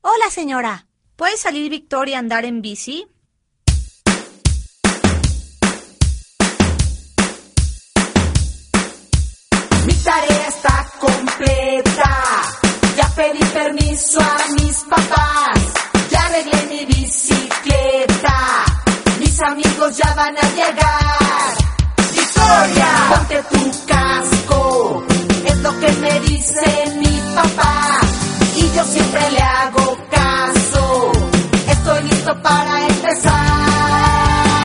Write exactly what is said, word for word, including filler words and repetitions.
Hola, señora. ¿Puede salir Victoria a andar en bici? Mi tarea está completa. Ya pedí permiso a mis papás. Ya arreglé mi bicicleta. Mis amigos ya van a llegar. Victoria, ponte tu casco. Es lo que me dice mi papá.